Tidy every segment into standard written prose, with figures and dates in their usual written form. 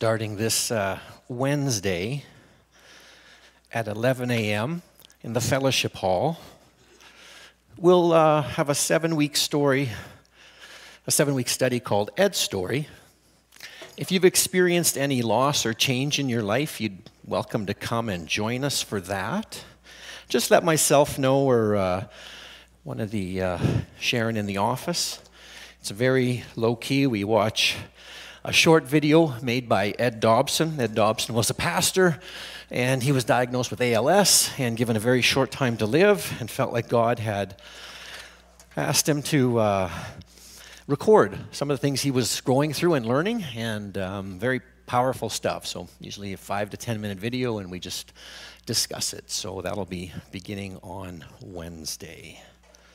starting this Wednesday at 11 a.m. in the fellowship hall. We'll have a 7-week study called Ed's Story. If you've experienced any loss or change in your life, you're welcome to come and join us for that. Just let myself know or one of the Sharon in the office. It's very low-key. We watch a short video made by Ed Dobson. Ed Dobson was a pastor, and he was diagnosed with ALS and given a very short time to live and felt like God had asked him to record some of the things he was going through and learning, and very powerful stuff. So usually a 5 to 10 minute video, and we just discuss it. So that'll be beginning on Wednesday.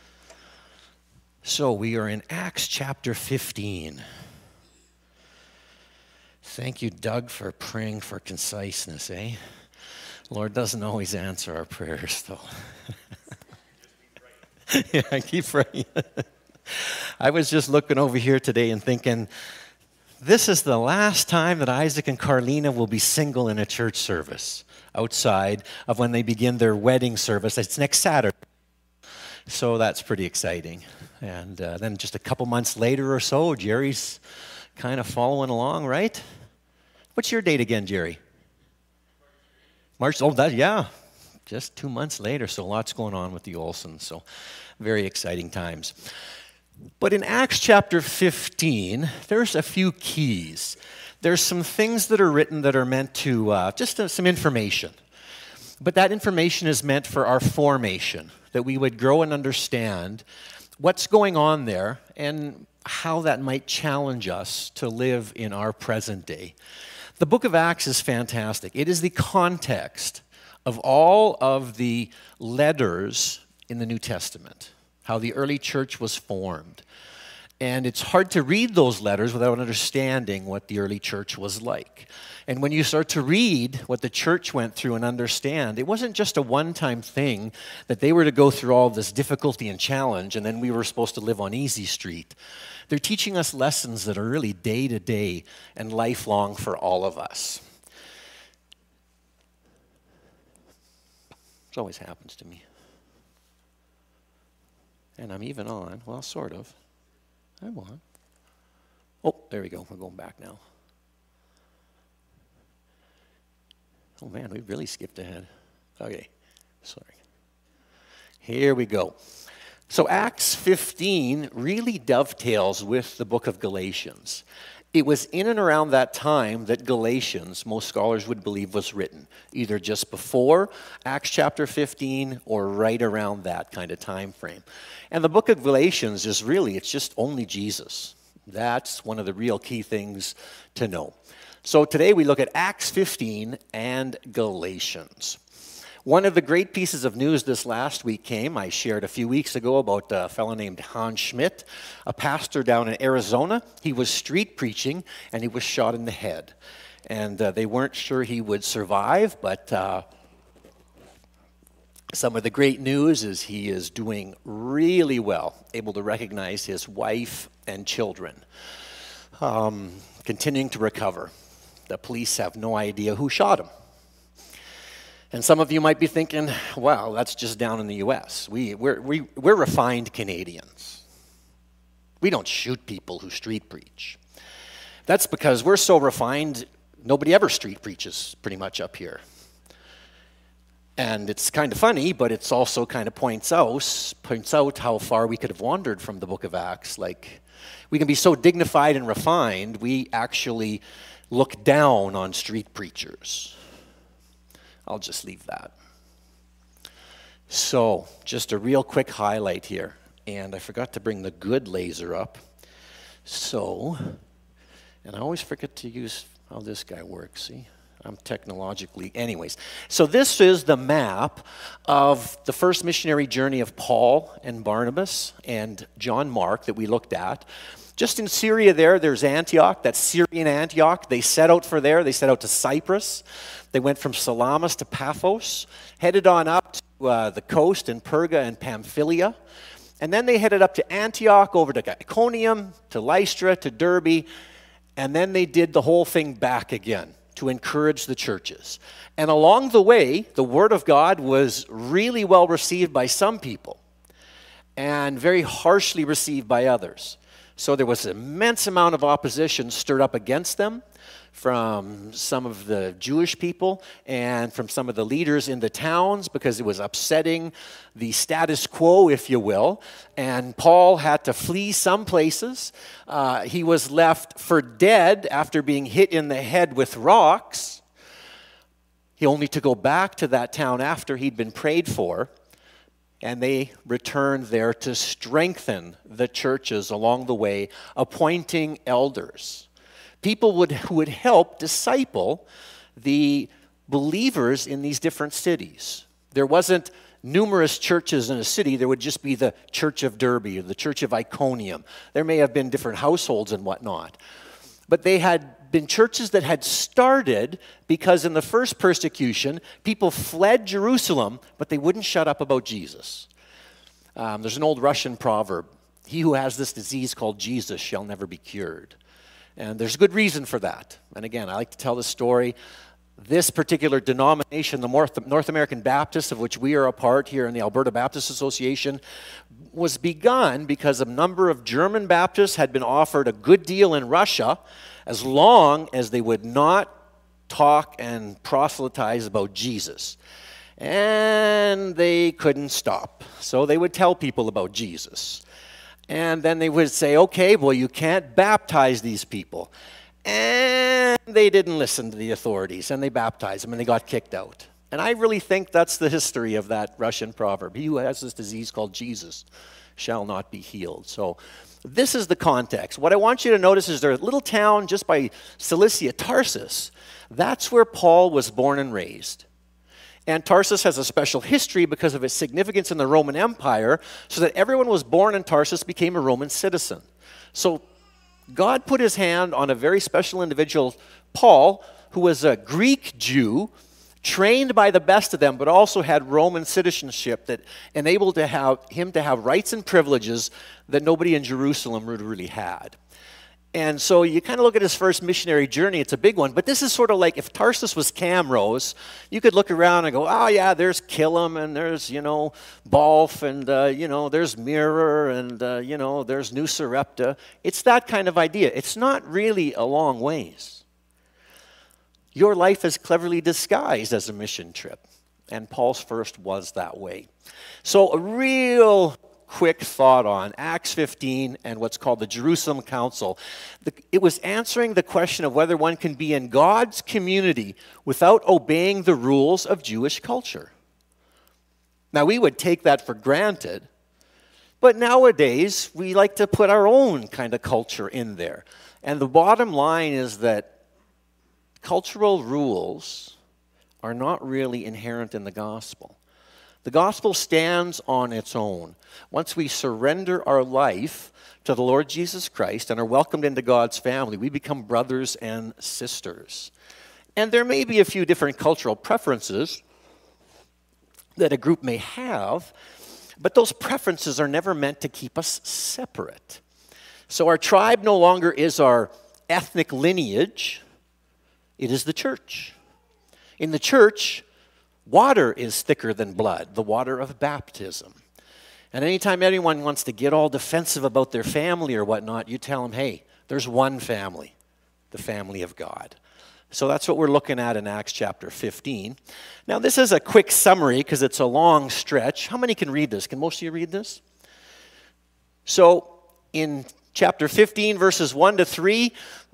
So we are in Acts chapter 15. Thank you, Doug, for praying for conciseness, eh? Lord doesn't always answer our prayers, though. Yeah, I keep praying. I was just looking over here today and thinking, this is the last time that Isaac and Carlina will be single in a church service outside of when they begin their wedding service. It's next Saturday. So that's pretty exciting. And then just a couple months later or so, Jerry's kind of following along, right? What's your date again, Jerry? March. Oh, yeah. Just 2 months later, so lots going on with the Olsons. So very exciting times. But in Acts chapter 15, there's a few keys. There's some things that are written that are meant to, some information. But that information is meant for our formation, that we would grow and understand what's going on there and how that might challenge us to live in our present day. The book of Acts is fantastic. It is the context of all of the letters in the New Testament, how the early church was formed. And it's hard to read those letters without understanding what the early church was like. And when you start to read what the church went through and understand, it wasn't just a one-time thing that they were to go through all this difficulty and challenge and then we were supposed to live on easy street. They're teaching us lessons that are really day-to-day and lifelong for all of us. It always happens to me. And I'm even on. Well, sort of. I'm on. Oh, there we go. We're going back now. Oh, man, we really skipped ahead. Okay, sorry. Here we go. So Acts 15 really dovetails with the book of Galatians. It was in and around that time that Galatians, most scholars would believe, was written, either just before Acts chapter 15 or right around that kind of time frame. And the book of Galatians is really, it's just only Jesus. That's one of the real key things to know. So today we look at Acts 15 and Galatians. One of the great pieces of news this last week came, I shared a few weeks ago about a fellow named Hans Schmidt, a pastor down in Arizona. He was street preaching and he was shot in the head. And they weren't sure he would survive, but some of the great news is he is doing really well, able to recognize his wife and children, continuing to recover. The police have no idea who shot him. And some of you might be thinking, well, that's just down in the U.S. We're refined Canadians. We don't shoot people who street preach. That's because we're so refined, nobody ever street preaches pretty much up here. And it's kind of funny, but it's also kind of points out how far we could have wandered from the book of Acts. Like, we can be so dignified and refined, we actually look down on street preachers. I'll just leave that. So, just a real quick highlight here. And I forgot to bring the good laser up. So, and I always forget to use how this guy works, see? I'm technologically, anyways. So this is the map of the first missionary journey of Paul and Barnabas and John Mark that we looked at. Just in Syria there's Antioch, that's Syrian Antioch. They set out for there. They set out to Cyprus. They went from Salamis to Paphos, headed on up to the coast in Perga and Pamphylia. And then they headed up to Antioch, over to Iconium, to Lystra, to Derbe, And then they did the whole thing back again to encourage the churches. And along the way, the Word of God was really well received by some people and very harshly received by others. So there was an immense amount of opposition stirred up against them from some of the Jewish people and from some of the leaders in the towns, because it was upsetting the status quo, if you will. And Paul had to flee some places. He was left for dead after being hit in the head with rocks. He only to go back to that town after he'd been prayed for. And they returned there to strengthen the churches along the way, appointing elders. People who would help disciple the believers in these different cities. There wasn't numerous churches in a city. There would just be the Church of Derbe or the Church of Iconium. There may have been different households and whatnot. But they had been churches that had started because in the first persecution, people fled Jerusalem, but they wouldn't shut up about Jesus. There's an old Russian proverb, "He who has this disease called Jesus shall never be cured." And there's good reason for that. And again, I like to tell this story. This particular denomination, the North American Baptists, of which we are a part here in the Alberta Baptist Association, was begun because a number of German Baptists had been offered a good deal in Russia as long as they would not talk and proselytize about Jesus. And they couldn't stop. So they would tell people about Jesus. And then they would say, okay, well, you can't baptize these people. And they didn't listen to the authorities, and they baptized them, and they got kicked out. And I really think that's the history of that Russian proverb. He who has this disease called Jesus shall not be healed. So this is the context. What I want you to notice is there's a little town just by Cilicia, Tarsus. That's where Paul was born and raised. And Tarsus has a special history because of its significance in the Roman Empire, so that everyone who was born in Tarsus became a Roman citizen. So God put his hand on a very special individual, Paul, who was a Greek Jew, trained by the best of them, but also had Roman citizenship that enabled him to have rights and privileges that nobody in Jerusalem really had. And so you kind of look at his first missionary journey, it's a big one, but this is sort of like if Tarsus was Camrose, you could look around and go, oh yeah, there's Killam, and there's, Balf, and, there's Mirror, and, there's New Sarepta. It's that kind of idea. It's not really a long ways. Your life is cleverly disguised as a mission trip, and Paul's first was that way. So a real quick thought on Acts 15 and what's called the Jerusalem Council. It was answering the question of whether one can be in God's community without obeying the rules of Jewish culture. Now, we would take that for granted, but nowadays we like to put our own kind of culture in there. And the bottom line is that cultural rules are not really inherent in the gospel. The gospel stands on its own. Once we surrender our life to the Lord Jesus Christ and are welcomed into God's family, we become brothers and sisters. And there may be a few different cultural preferences that a group may have, but those preferences are never meant to keep us separate. So our tribe no longer is our ethnic lineage, it is the church. In the church, water is thicker than blood, the water of baptism. And anytime anyone wants to get all defensive about their family or whatnot, you tell them, hey, there's one family, the family of God. So that's what we're looking at in Acts chapter 15. Now, this is a quick summary because it's a long stretch. How many can read this? Can most of you read this? So in chapter 15, verses 1 to 3,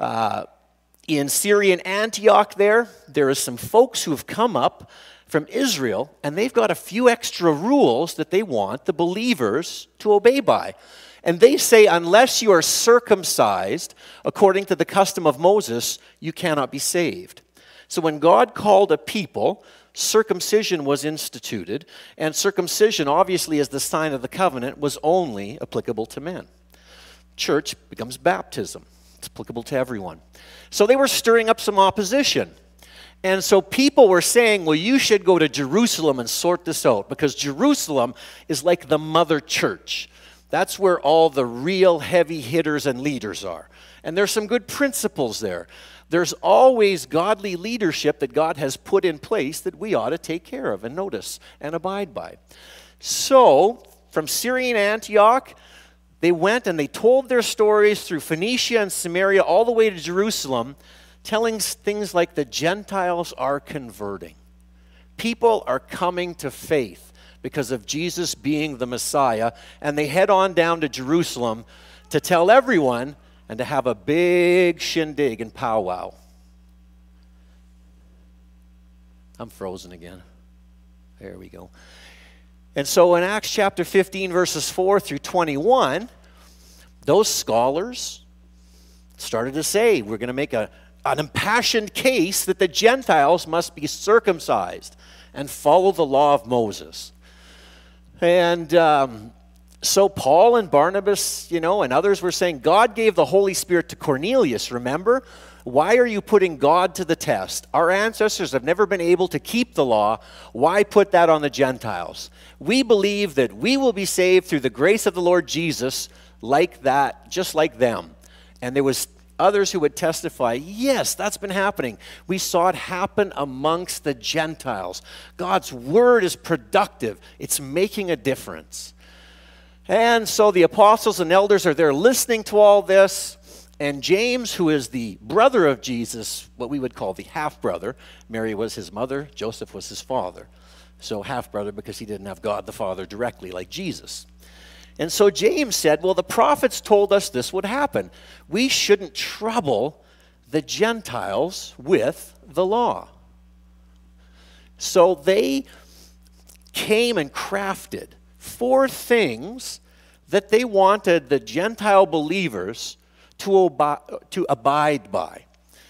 in Syrian Antioch there is some folks who have come up from Israel, and they've got a few extra rules that they want the believers to obey by. And they say, unless you are circumcised according to the custom of Moses, you cannot be saved. So when God called a people, circumcision was instituted, and circumcision, obviously as the sign of the covenant, was only applicable to men. Church becomes baptism. It's applicable to everyone. So they were stirring up some opposition. And so people were saying, well, you should go to Jerusalem and sort this out, because Jerusalem is like the mother church. That's where all the real heavy hitters and leaders are. And there's some good principles there. There's always godly leadership that God has put in place that we ought to take care of and notice and abide by. So, from Syrian Antioch, they went and they told their stories through Phoenicia and Samaria all the way to Jerusalem, telling things like the Gentiles are converting. People are coming to faith because of Jesus being the Messiah, and they head on down to Jerusalem to tell everyone and to have a big shindig and powwow. I'm frozen again. There we go. And so in Acts chapter 15, verses 4 through 21, those scholars started to say, we're going to make an impassioned case that the Gentiles must be circumcised and follow the law of Moses. And so Paul and Barnabas, and others were saying, God gave the Holy Spirit to Cornelius, remember? Why are you putting God to the test? Our ancestors have never been able to keep the law. Why put that on the Gentiles? We believe that we will be saved through the grace of the Lord Jesus like that, just like them. And there was others who would testify, yes, that's been happening. We saw it happen amongst the Gentiles. God's word is productive. It's making a difference. And so the apostles and elders are there listening to all this. And James, who is the brother of Jesus, what we would call the half-brother, Mary was his mother, Joseph was his father. So half-brother because he didn't have God the Father directly like Jesus. And so James said, well, the prophets told us this would happen. We shouldn't trouble the Gentiles with the law. So they came and crafted 4 things that they wanted the Gentile believers to abide by.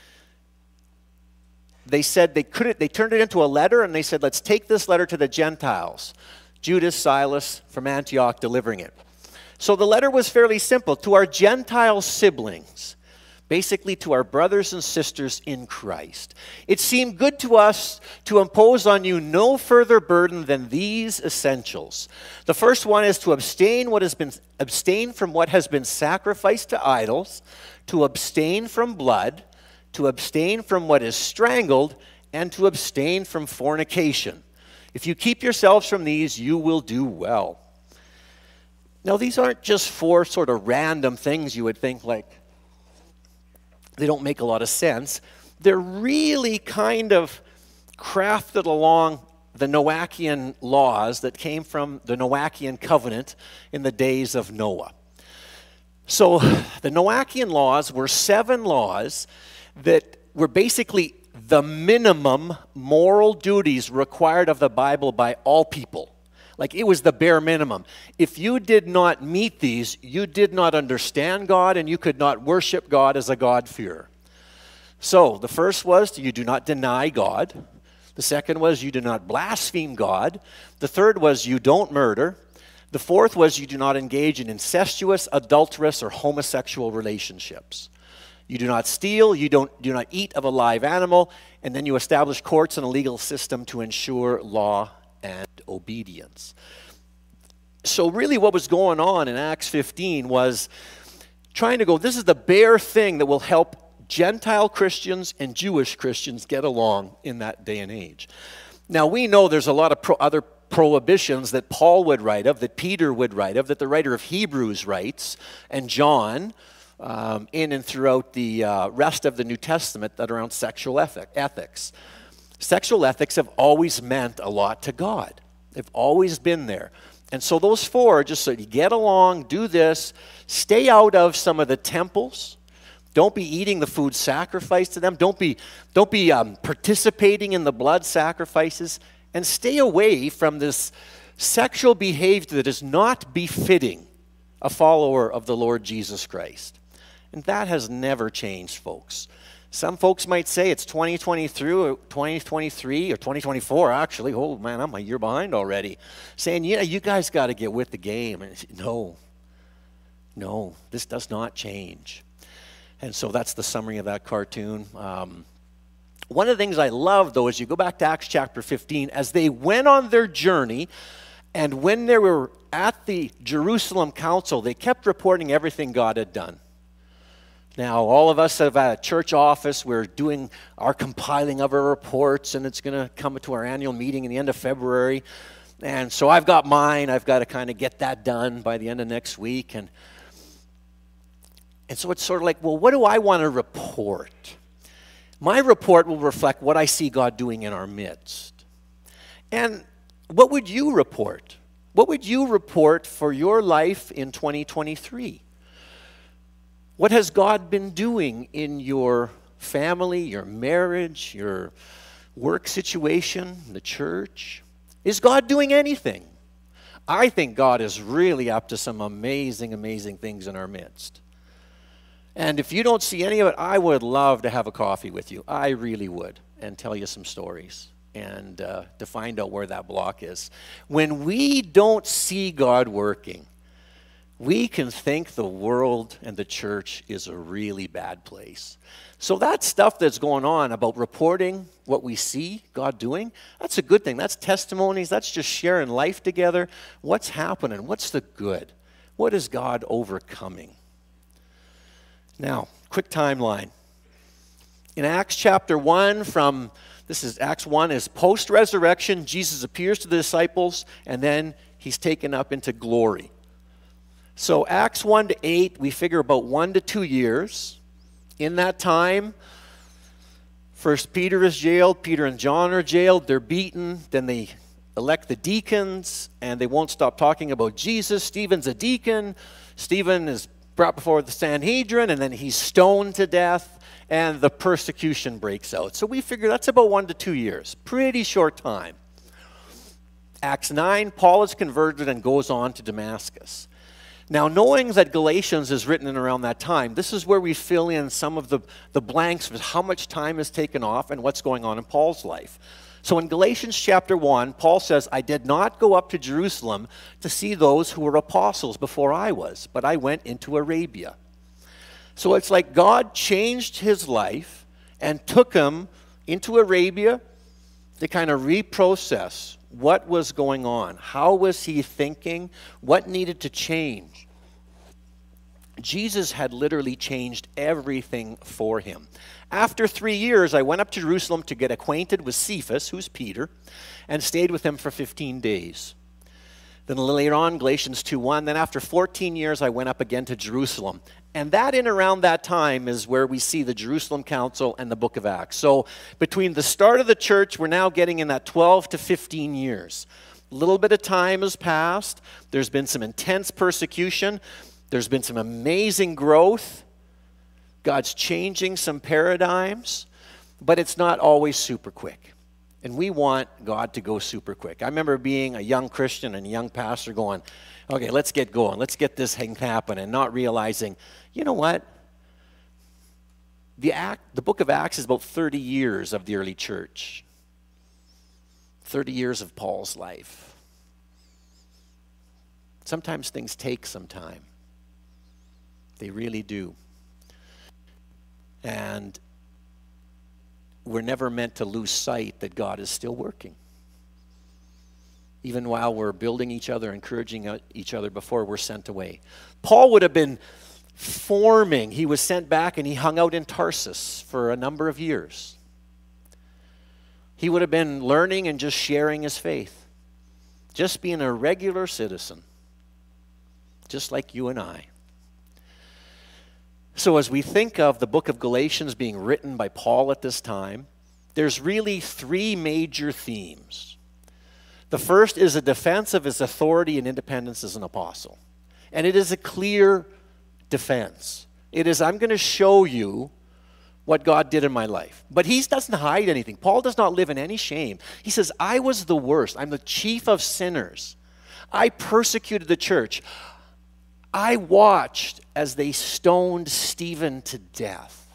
They said they turned it into a letter, and they said, let's take this letter to the Gentiles. Judas, Silas from Antioch delivering it. So the letter was fairly simple. To our Gentile siblings, basically to our brothers and sisters in Christ, it seemed good to us to impose on you no further burden than these essentials. The first one is to abstain from what has been sacrificed to idols, to abstain from blood, to abstain from what is strangled, and to abstain from fornication. If you keep yourselves from these, you will do well. Now, these aren't just 4 sort of random things you would think like they don't make a lot of sense. They're really kind of crafted along the Noachian laws that came from the Noachian covenant in the days of Noah. So the Noachian laws were 7 laws that were basically the minimum moral duties required of the Bible by all people. Like, it was the bare minimum. If you did not meet these, you did not understand God, and you could not worship God as a God-fearer. So the first was you do not deny God. The second was you do not blaspheme God. The third was you don't murder. The fourth was you do not engage in incestuous, adulterous, or homosexual relationships. You do not steal, you do not eat of a live animal, and then you establish courts and a legal system to ensure law and obedience. So really what was going on in Acts 15 was trying to go, this is the bare thing that will help Gentile Christians and Jewish Christians get along in that day and age. Now we know there's a lot of other prohibitions that Paul would write of, that Peter would write of, that the writer of Hebrews writes, and John, in and throughout the rest of the New Testament, that are around sexual ethics. Sexual ethics have always meant a lot to God. They've always been there. And so those 4, just so you get along, do this, stay out of some of the temples. Don't be eating the food sacrificed to them. Don't be participating in the blood sacrifices. And stay away from this sexual behavior that is not befitting a follower of the Lord Jesus Christ. And that has never changed, folks. Some folks might say it's 2023 or 2024, actually. Oh, man, I'm a year behind already. Saying, yeah, you guys got to get with the game. And no, this does not change. And so that's the summary of that cartoon. One of the things I love, though, is you go back to Acts chapter 15, as they went on their journey, and when they were at the Jerusalem council, they kept reporting everything God had done. Now, all of us have at a church office, we're doing our compiling of our reports, and it's going to come to our annual meeting in the end of February. And so I've got mine. I've got to kind of get that done by the end of next week. And so it's sort of like, well, what do I want to report? My report will reflect what I see God doing in our midst. And what would you report? What would you report for your life in 2023? What has God been doing in your family, your marriage, your work situation, the church? Is God doing anything? I think God is really up to some amazing, amazing things in our midst. And if you don't see any of it, I would love to have a coffee with you. I really would, and tell you some stories and to find out where that block is. When we don't see God working, we can think the world and the church is a really bad place. So that stuff that's going on about reporting what we see God doing, that's a good thing. That's testimonies. That's just sharing life together. What's happening? What's the good? What is God overcoming? Now, quick timeline. In Acts chapter 1 Acts 1 is post-resurrection. Jesus appears to the disciples, and then he's taken up into glory. So Acts 1 to 8, we figure about 1 to 2 years. In that time, first Peter is jailed, Peter and John are jailed, they're beaten, then they elect the deacons, and they won't stop talking about Jesus. Stephen's a deacon. Stephen is brought before the Sanhedrin, and then he's stoned to death, and the persecution breaks out. So we figure that's about 1 to 2 years. Pretty short time. Acts 9, Paul is converted and goes on to Damascus. Now, knowing that Galatians is written in around that time, this is where we fill in some of the blanks with how much time is taken off and what's going on in Paul's life. So in Galatians chapter 1, Paul says, I did not go up to Jerusalem to see those who were apostles before I was, but I went into Arabia. So it's like God changed his life and took him into Arabia to kind of reprocess what was going on. How was he thinking? What needed to change? Jesus had literally changed everything for him. After 3 years, I went up to Jerusalem to get acquainted with Cephas, who's Peter, and stayed with him for 15 days. Then later on, Galatians 2:1, then after 14 years, I went up again to Jerusalem. And that in around that time is where we see the Jerusalem Council and the book of Acts. So between the start of the church, we're now getting in that 12 to 15 years. A little bit of time has passed. There's been some intense persecution. There's been some amazing growth. God's changing some paradigms, but it's not always super quick. And we want God to go super quick. I remember being a young Christian and a young pastor going, okay, let's get going. Let's get this thing happening, and not realizing, you know what? The book of Acts is about 30 years of the early church. 30 years of Paul's life. Sometimes things take some time. They really do. And we're never meant to lose sight that God is still working. Even while we're building each other, encouraging each other before we're sent away. Paul would have been forming. He was sent back and he hung out in Tarsus for a number of years. He would have been learning and just sharing his faith. Just being a regular citizen. Just like you and I. So as we think of the book of Galatians being written by Paul at this time, there's really three major themes. The first is a defense of his authority and independence as an apostle. And it is a clear defense. It is, I'm going to show you what God did in my life. But he doesn't hide anything. Paul does not live in any shame. He says, I was the worst. I'm the chief of sinners. I persecuted the church. I watched as they stoned Stephen to death.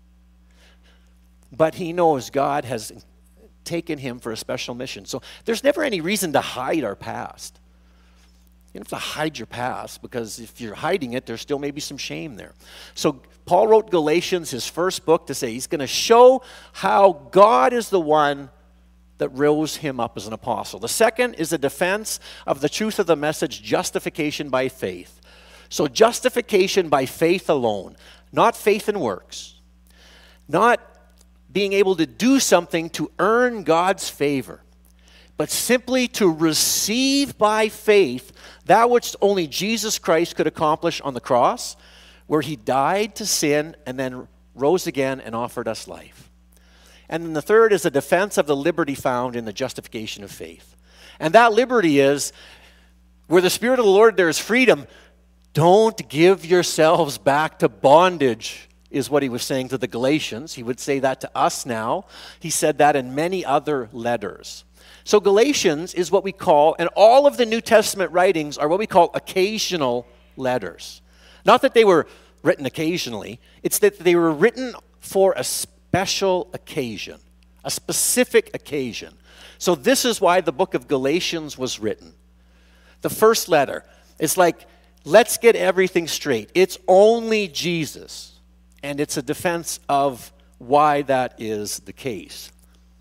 But he knows God has taken him for a special mission. So there's never any reason to hide our past. You don't have to hide your past, because if you're hiding it, there's still maybe some shame there. So Paul wrote Galatians, his first book, to say he's going to show how God is the one that rose him up as an apostle. The second is a defense of the truth of the message, justification by faith. So justification by faith alone. not faith and works, not being able to do something to earn God's favor, but simply to receive by faith that which only Jesus Christ could accomplish on the cross, where he died to sin and then rose again and offered us life. And then the third is a defense of the liberty found in the justification of faith. And that liberty is, where the Spirit of the Lord there is freedom. Don't give yourselves back to bondage, is what he was saying to the Galatians. He would say that to us now. He said that in many other letters. So Galatians is what we call, and all of the New Testament writings are what we call occasional letters. Not that they were written occasionally, it's that they were written for a special occasion, a specific occasion. So this is why the book of Galatians was written. The first letter is like, let's get everything straight. It's only Jesus. And it's a defense of why that is the case.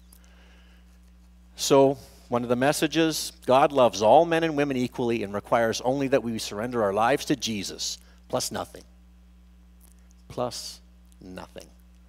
So, one of the messages, God loves all men and women equally and requires only that we surrender our lives to Jesus, plus nothing. Plus nothing.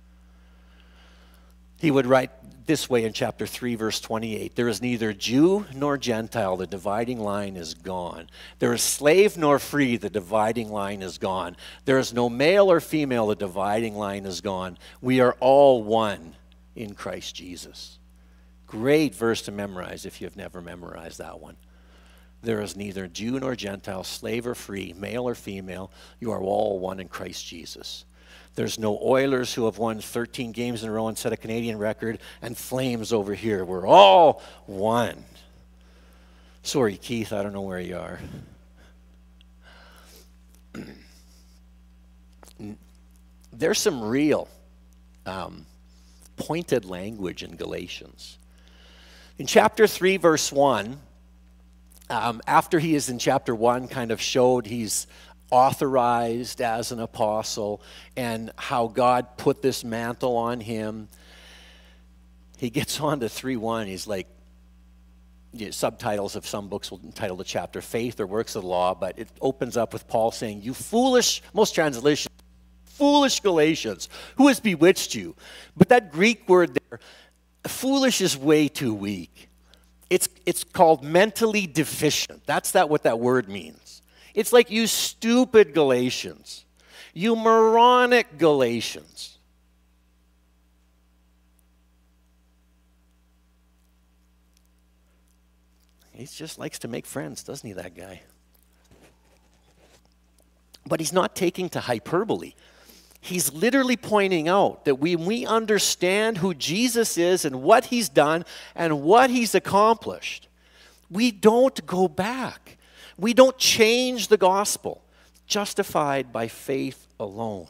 He would write this way in chapter 3, verse 28. There is neither Jew nor Gentile, the dividing line is gone. There is slave nor free, the dividing line is gone. There is no male or female, the dividing line is gone. We are all one in Christ Jesus. Great verse to memorize if you've never memorized that one. There is neither Jew nor Gentile, slave or free, male or female. You are all one in Christ Jesus. There's no Oilers who have won 13 games in a row and set a Canadian record, and Flames over here. We're all one. Sorry, Keith, I don't know where you are. There's some real pointed language in Galatians. In chapter 3, verse 1, after he is in chapter 1 kind of showed he's authorized as an apostle and how God put this mantle on him, he gets on to 3:1. He's like, subtitles of some books will entitle the chapter Faith or Works of the Law, but it opens up with Paul saying, you foolish, most translations, foolish Galatians, who has bewitched you? But that Greek word there, foolish, is way too weak. It's called mentally deficient. That's what that word means. It's like, you stupid Galatians, you moronic Galatians. He just likes to make friends, doesn't he, that guy? But he's not taking to hyperbole. He's literally pointing out that when we understand who Jesus is and what he's done and what he's accomplished, we don't go back. We don't change the gospel. Justified by faith alone.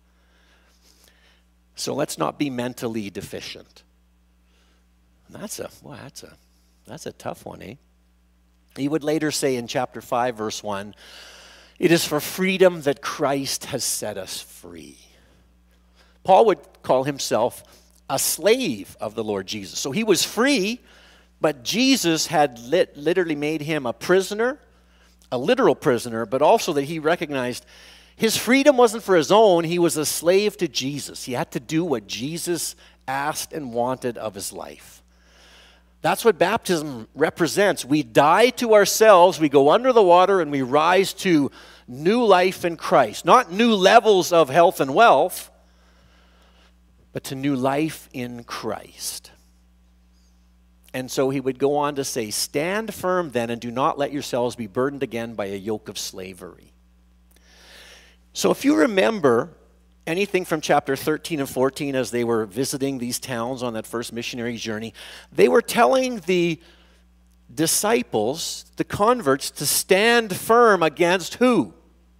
So let's not be mentally deficient. That's a tough one, eh? He would later say in chapter 5, verse 1, it is for freedom that Christ has set us free. Paul would call himself a slave of the Lord Jesus. So he was free, but Jesus had literally made him a prisoner, a literal prisoner, but also that he recognized his freedom wasn't for his own. He was a slave to Jesus. He had to do what Jesus asked and wanted of his life. That's what baptism represents. We die to ourselves, we go under the water, and we rise to new life in Christ. Not new levels of health and wealth, but to new life in Christ. And so he would go on to say, stand firm then, and do not let yourselves be burdened again by a yoke of slavery. So if you remember anything from chapter 13 and 14 as they were visiting these towns on that first missionary journey, they were telling the disciples, the converts, to stand firm against who?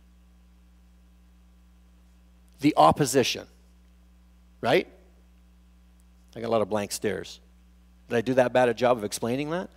The opposition. Right? I got a lot of blank stares. Did I do that bad a job of explaining that?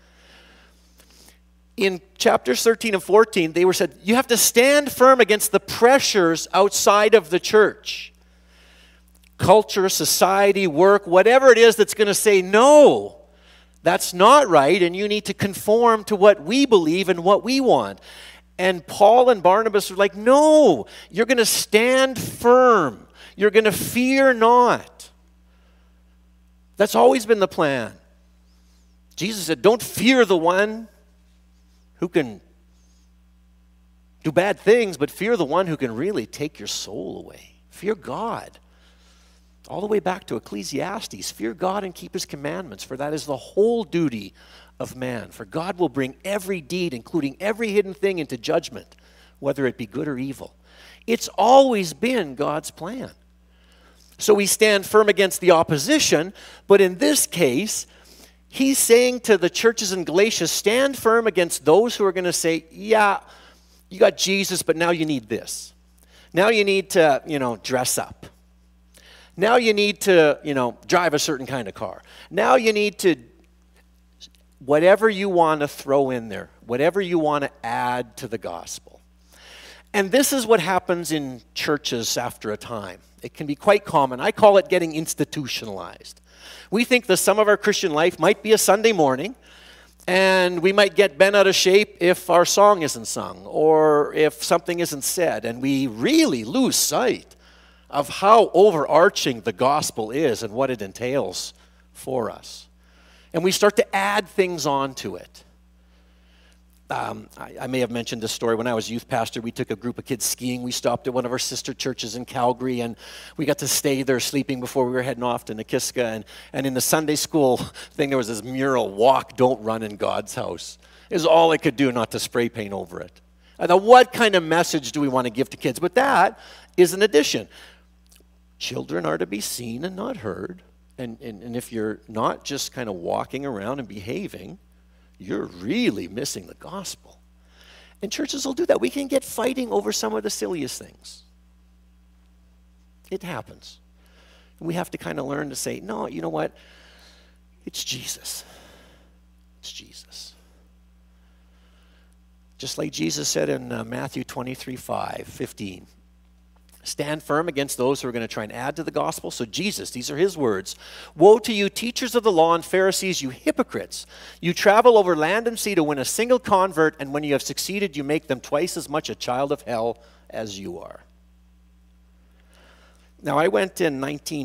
In chapters 13 and 14, they were said, you have to stand firm against the pressures outside of the church. Culture, society, work, whatever it is that's going to say, no, that's not right, and you need to conform to what we believe and what we want. And Paul and Barnabas were like, no, you're going to stand firm You're going to fear not. That's always been the plan. Jesus said, don't fear the one who can do bad things, but fear the one who can really take your soul away. Fear God. All the way back to Ecclesiastes, fear God and keep his commandments, for that is the whole duty of man. For God will bring every deed, including every hidden thing, into judgment, whether it be good or evil. It's always been God's plan. So we stand firm against the opposition, but in this case, he's saying to the churches in Galatia, stand firm against those who are going to say, yeah, you got Jesus, but now you need this. Now you need to, dress up. Now you need to, drive a certain kind of car. Now you need to, whatever you want to throw in there, whatever you want to add to the gospel. And this is what happens in churches after a time. It can be quite common. I call it getting institutionalized. We think the sum of our Christian life might be a Sunday morning, and we might get bent out of shape if our song isn't sung or if something isn't said, and we really lose sight of how overarching the gospel is and what it entails for us. And we start to add things onto it. I may have mentioned this story. When I was youth pastor, we took a group of kids skiing. We stopped at one of our sister churches in Calgary, and we got to stay there sleeping before we were heading off to Nikiska. And in the Sunday school thing, there was this mural, walk, don't run in God's house. It was all I could do not to spray paint over it. I thought, what kind of message do we want to give to kids? But that is an addition. Children are to be seen and not heard. And if you're not just kind of walking around and behaving, you're really missing the gospel. And churches will do that. We can get fighting over some of the silliest things. It happens. We have to kind of learn to say, no, you know what? It's Jesus. It's Jesus. Just like Jesus said in Matthew 23:15. Stand firm against those who are going to try and add to the gospel. So Jesus, these are his words. Woe to you, teachers of the law and Pharisees, you hypocrites. You travel over land and sea to win a single convert, and when you have succeeded, you make them twice as much a child of hell as you are. Now, I went in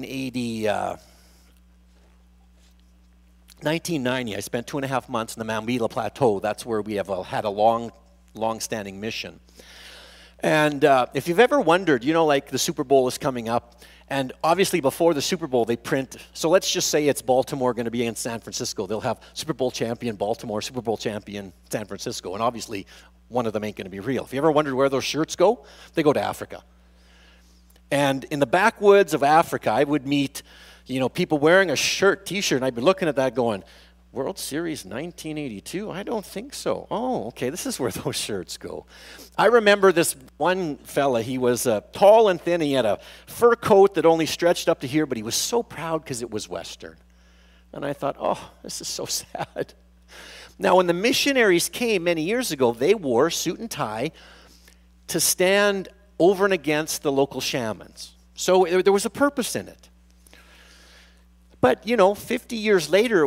1990. I spent 2.5 months in the Mambila Plateau. That's where we have had a long-standing mission. And if you've ever wondered, like the Super Bowl is coming up, and obviously before the Super Bowl they print, so let's just say it's Baltimore going to be in San Francisco. They'll have Super Bowl champion Baltimore, Super Bowl champion San Francisco, and obviously one of them ain't going to be real. If you ever wondered where those shirts go, they go to Africa. And in the backwoods of Africa, I would meet, people wearing a T-shirt, and I'd be looking at that going, World Series 1982? I don't think so. Oh, okay, this is where those shirts go. I remember this one fella. He was tall and thin. He had a fur coat that only stretched up to here, but he was so proud because it was Western. And I thought, oh, this is so sad. Now, when the missionaries came many years ago, they wore suit and tie to stand over and against the local shamans. So there was a purpose in it. But, 50 years later,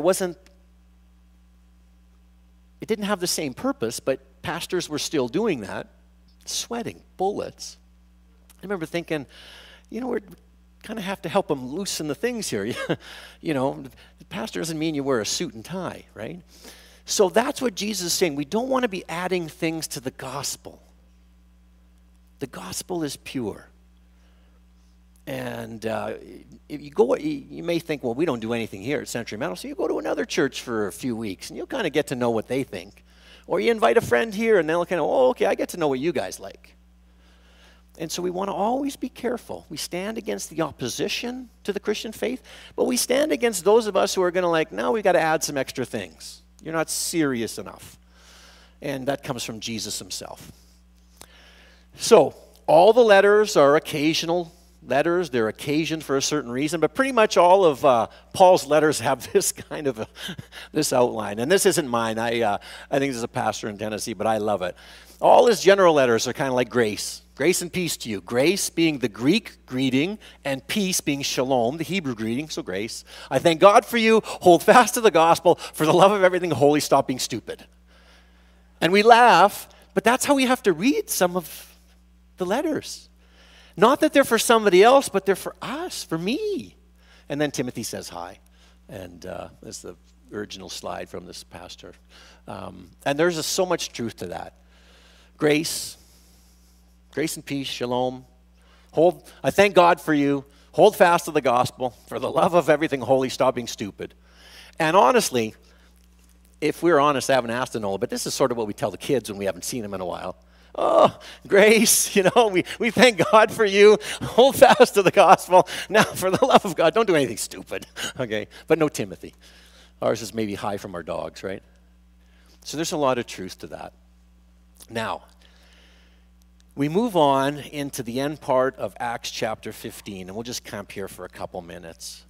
it didn't have the same purpose, but pastors were still doing that, sweating bullets. I remember thinking, we kind of have to help them loosen the things here. The pastor doesn't mean you wear a suit and tie, right? So that's what Jesus is saying. We don't want to be adding things to the gospel. The gospel is pure. And if you may think, well, we don't do anything here at Century Meadow, so you go to another church for a few weeks, and you'll kind of get to know what they think. Or you invite a friend here, and they'll kind of, okay, I get to know what you guys like. And so we want to always be careful. We stand against the opposition to the Christian faith, but we stand against those of us who are going to now we've got to add some extra things. You're not serious enough. And that comes from Jesus himself. So all the letters are occasional letters. They're occasioned for a certain reason, but pretty much all of Paul's letters have this kind of this outline. And this isn't mine. I think this is a pastor in Tennessee, but I love it. All his general letters are kind of like grace. Grace and peace to you. Grace being the Greek greeting, and peace being shalom, the Hebrew greeting, so grace. I thank God for you. Hold fast to the gospel. For the love of everything holy, stop being stupid. And we laugh, but that's how we have to read some of the letters. Not that they're for somebody else, but they're for us, for me. And then Timothy says hi. And that's the original slide from this pastor. And there's just so much truth to that. Grace and peace, shalom. I thank God for you. Hold fast to the gospel. For the love of everything holy, stop being stupid. And honestly, if we're honest, I haven't asked Enola, but this is sort of what we tell the kids when we haven't seen them in a while. Oh, Grace, we thank God for you. Hold fast to the gospel. Now, for the love of God, don't do anything stupid. Okay? But no Timothy. Ours is maybe hi from our dogs, right? So there's a lot of truth to that. Now, we move on into the end part of Acts chapter 15, and we'll just camp here for a couple minutes.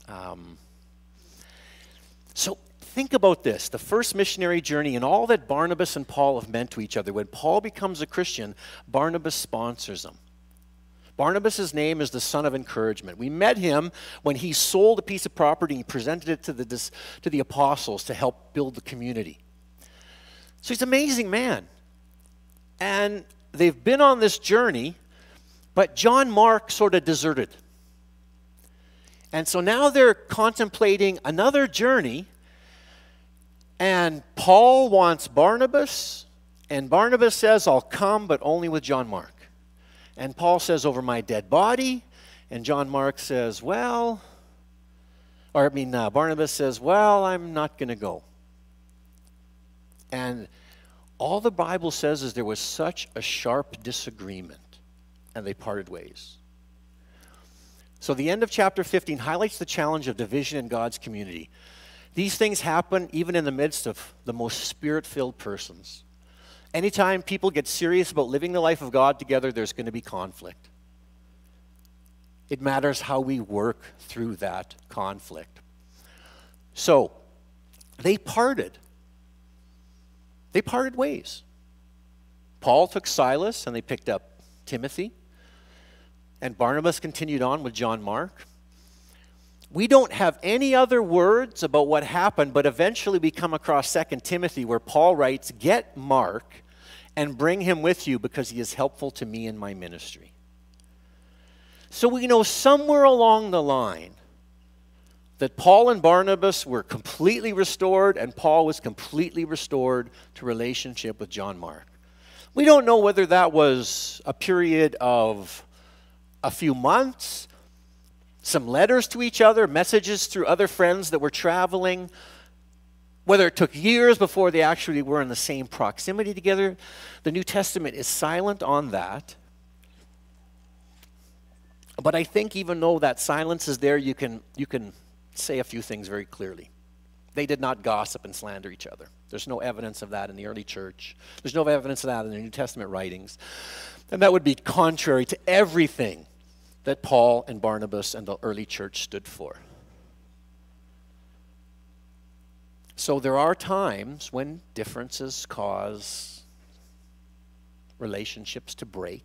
So think about this, the first missionary journey and all that Barnabas and Paul have meant to each other. When Paul becomes a Christian, Barnabas sponsors him. Barnabas' name is the son of encouragement. We met him when he sold a piece of property and he presented it to the apostles to help build the community. So he's an amazing man. And they've been on this journey, but John Mark sort of deserted. And so now they're contemplating another journey, and Paul wants Barnabas, and Barnabas says, I'll come, but only with John Mark. And Paul says, over my dead body, and John Mark says, Barnabas says, well, I'm not going to go. And all the Bible says is there was such a sharp disagreement, and they parted ways. So the end of chapter 15 highlights the challenge of division in God's community. These things happen even in the midst of the most spirit-filled persons. Anytime people get serious about living the life of God together, there's going to be conflict. It matters how we work through that conflict. So, they parted. They parted ways. Paul took Silas and they picked up Timothy. And Barnabas continued on with John Mark. We don't have any other words about what happened, but eventually we come across 2 Timothy where Paul writes, get Mark and bring him with you because he is helpful to me in my ministry. So we know somewhere along the line that Paul and Barnabas were completely restored and Paul was completely restored to relationship with John Mark. We don't know whether that was a period of a few months, some letters to each other, messages through other friends that were traveling, whether it took years before they actually were in the same proximity together. The New Testament is silent on that. But I think even though that silence is there, you can say a few things very clearly. They did not gossip and slander each other. There's no evidence of that in the early church. There's no evidence of that in the New Testament writings. And that would be contrary to everything that Paul and Barnabas and the early church stood for. So there are times when differences cause relationships to break.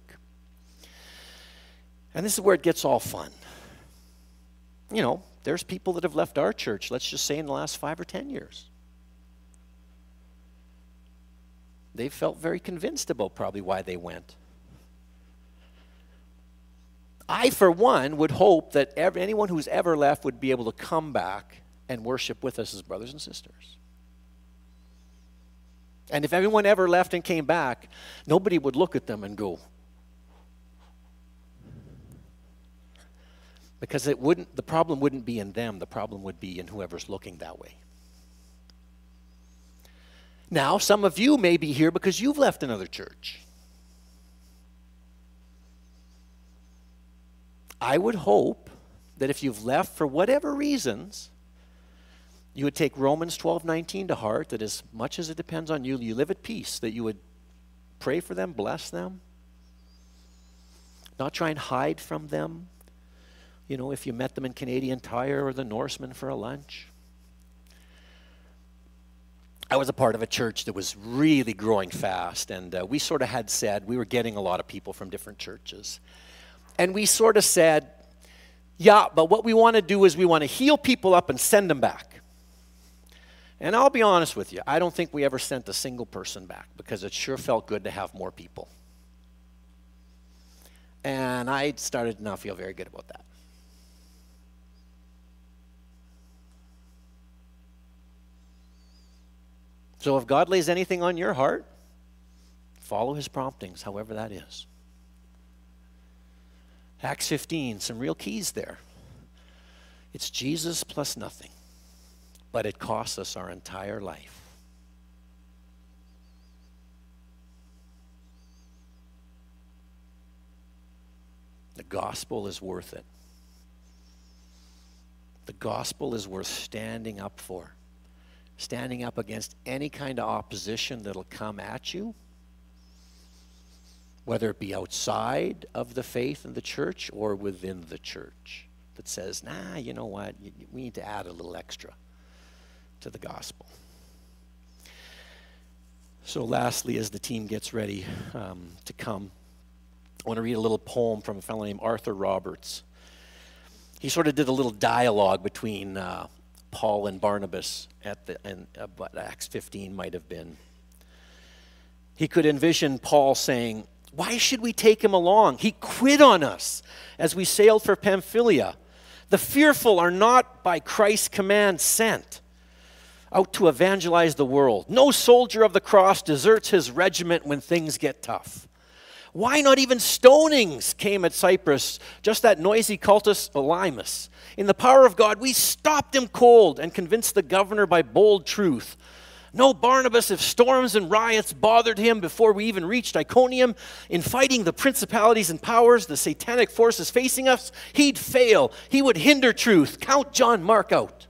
And this is where it gets all fun. There's people that have left our church, let's just say in the last 5 or 10 years. They felt very convinced about probably why they went. I, for one, would hope that anyone who's ever left would be able to come back and worship with us as brothers and sisters. And if everyone ever left and came back, nobody would look at them and go, because the problem wouldn't be in them, the problem would be in whoever's looking that way. Now, some of you may be here because you've left another church. I would hope that if you've left for whatever reasons, you would take Romans 12:19 to heart, that as much as it depends on you, you live at peace, that you would pray for them, bless them, not try and hide from them. If you met them in Canadian Tire or the Norseman for a lunch. I was a part of a church that was really growing fast, and we sort of had said, we were getting a lot of people from different churches. And we sort of said, yeah, but what we want to do is we want to heal people up and send them back. And I'll be honest with you, I don't think we ever sent a single person back because it sure felt good to have more people. And I started to not feel very good about that. So if God lays anything on your heart, follow his promptings, however that is. Acts 15, some real keys there. It's Jesus plus nothing, but it costs us our entire life. The gospel is worth it. The gospel is worth standing up for. Standing up against any kind of opposition that'll come at you, whether it be outside of the faith and the church or within the church, that says, nah, you know what, we need to add a little extra to the gospel. So lastly, as the team gets ready to come, I want to read a little poem from a fellow named Arthur Roberts. He sort of did a little dialogue between Paul and Barnabas at what Acts 15 might have been. He could envision Paul saying, why should we take him along? He quit on us as we sailed for Pamphylia. The fearful are not by Christ's command sent out to evangelize the world. No soldier of the cross deserts his regiment when things get tough. Why not even stonings came at Cyprus, just that noisy cultist Elymas? In the power of God, we stopped him cold and convinced the governor by bold truth. No, Barnabas, if storms and riots bothered him before we even reached Iconium, in fighting the principalities and powers, the satanic forces facing us, he'd fail. He would hinder truth. Count John Mark out.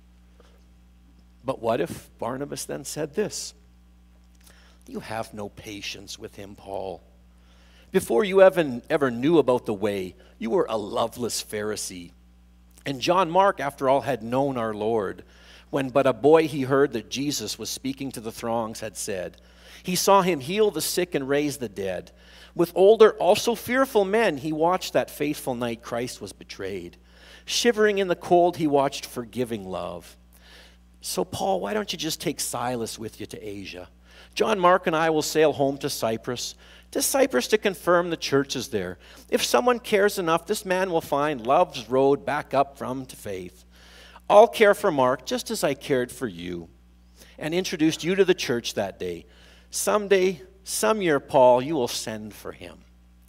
But what if Barnabas then said this? You have no patience with him, Paul. Before you ever knew about the way, you were a loveless Pharisee. And John Mark, after all, had known our Lord. When but a boy he heard that Jesus was speaking to the throngs, had said, he saw him heal the sick and raise the dead. With older, also fearful men, he watched that faithful night Christ was betrayed. Shivering in the cold, he watched forgiving love. So, Paul, why don't you just take Silas with you to Asia? John Mark and I will sail home to Cyprus to confirm the churches there. If someone cares enough, this man will find love's road back up from to faith. I'll care for Mark just as I cared for you and introduced you to the church that day. Someday, some year, Paul, you will send for him.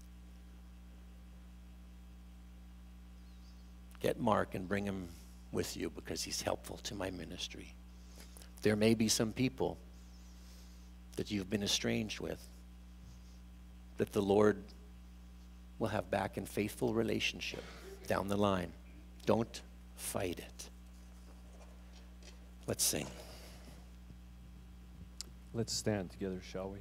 Get Mark and bring him with you because he's helpful to my ministry. There may be some people that you've been estranged with that the Lord will have back in faithful relationship down the line. Don't fight it. Let's sing. Let's stand together, shall we?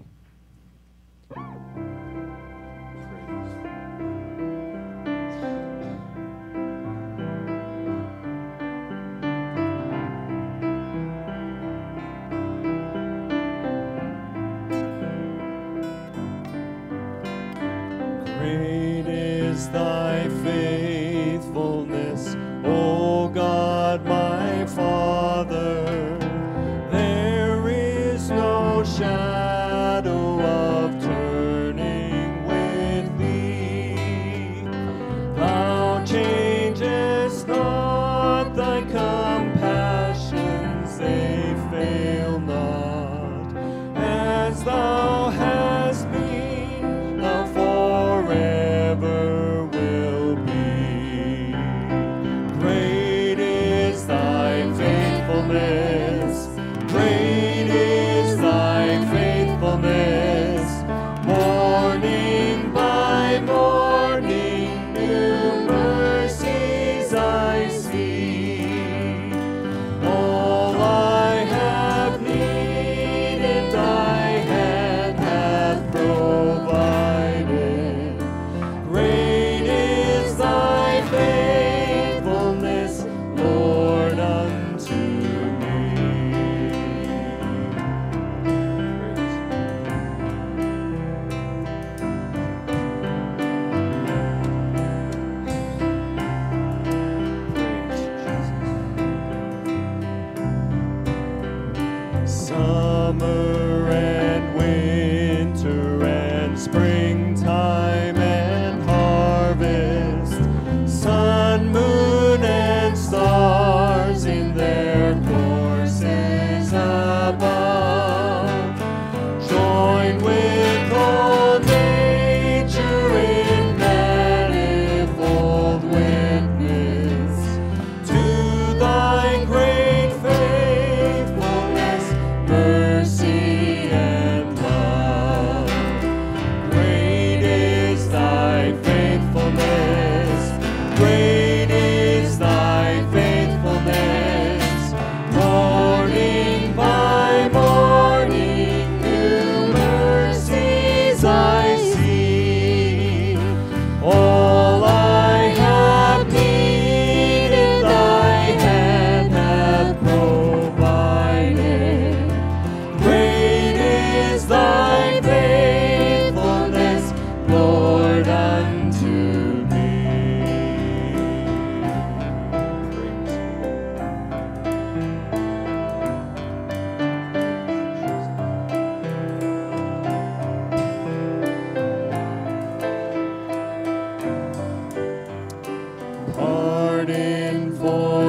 Great is thy faithfulness, O God, my Father. There is no shadow of turning with thee. Thou changest not, thy compassions, they fail not. As thou hast been, thou forever will be. Great is thy faithfulness. Great is thy faithfulness. Morning by morning, new mercies I see. All I have needed, thy hand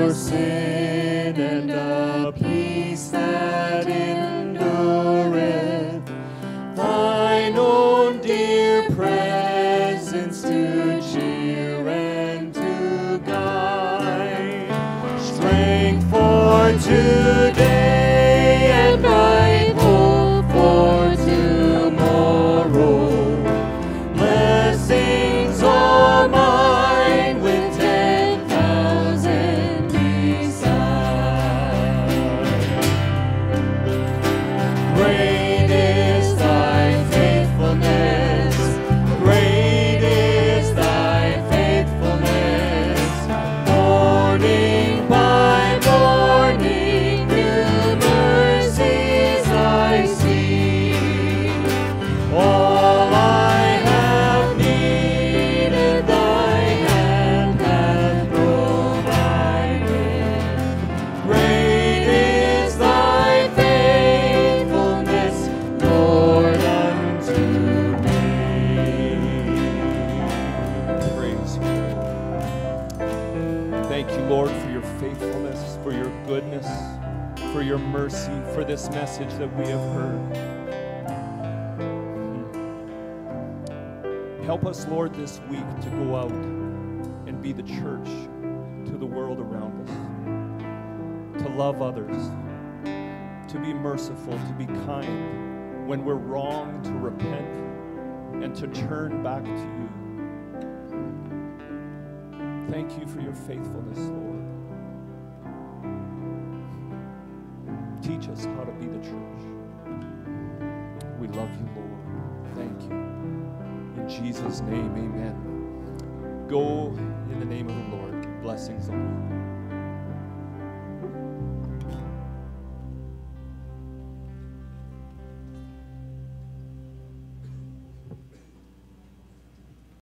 for sin, and a peace that endureth. Thine own dear presence to cheer and to guide. Strength for today and bright hope for tomorrow. Blessings all mine with 10,000 beside. Great is thy faithfulness, great is thy faithfulness. Morning by morning, new mercies I see. All I have needed, thy hand hath provided. Great is thy faithfulness, Lord, unto me. Praise you. Thank you, Lord, for your faithfulness, for your goodness, for your mercy, for this message that we have heard. Help us, Lord, this week to go out and be the church to the world around us, to love others, to be merciful, to be kind. When we're wrong, to repent and to turn back to you. Thank you for your faithfulness, Lord. Teach us how to be the church. We love you, Lord. Thank you. In Jesus' name, amen. Go in the name of the Lord. Blessings on you.